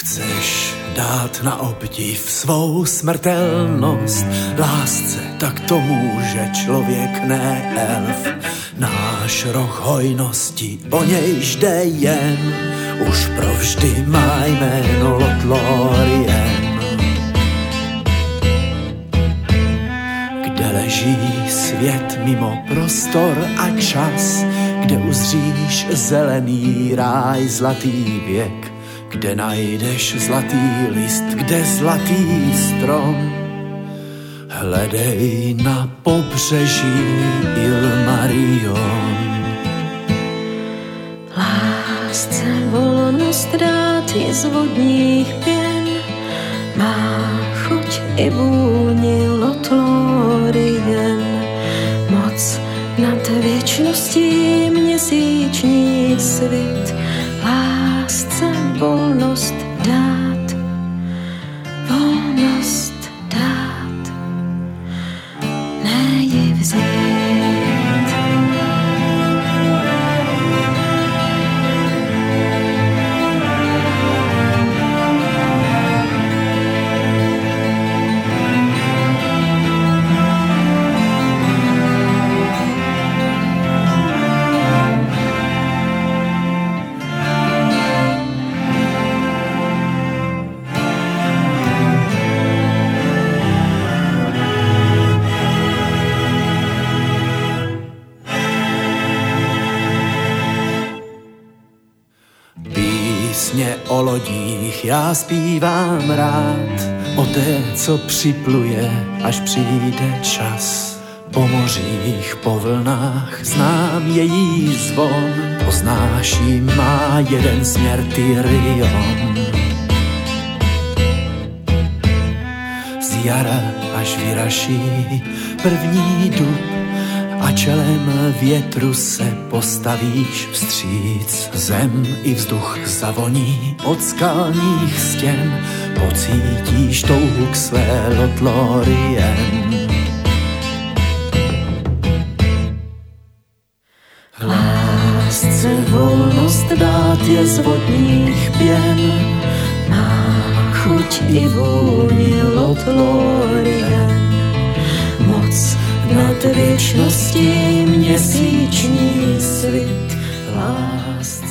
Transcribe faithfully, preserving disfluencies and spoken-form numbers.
Chceš dát na obdiv svou smrtelnost lásce, tak to může člověk, ne elf. Náš roh hojnosti, o nějž jde jen, už provždy má jméno Lothlórien. Kde leží svět mimo prostor a čas, kde uzříš zelený ráj, zlatý věk, kde najdeš zlatý list, kde zlatý strom. Hledej na pobřeží Ilmarion. Lásce volnost dát je z vodních pěn, má chuť i vůni Lothlórien. Moc nad věčností měsíční svit, lásce volnost dát, volnost dát, ne ji vzít. Písně o lodích já zpívám rád, o té, co připluje, až přijde čas. Po mořích, po vlnách znám její zvon, poznáš jí, má jeden směr Tyrion. Z jara až vyraší první dub a čelem větru se postavíš vstříc. Zem i vzduch zavoní od skalních stěn, pocítíš touhu k své Lothlórien. Lásce volnost dát je z vodních pěn, má chuť i vůni Lothlórien. Moc nad věčností měsíční svit, lásce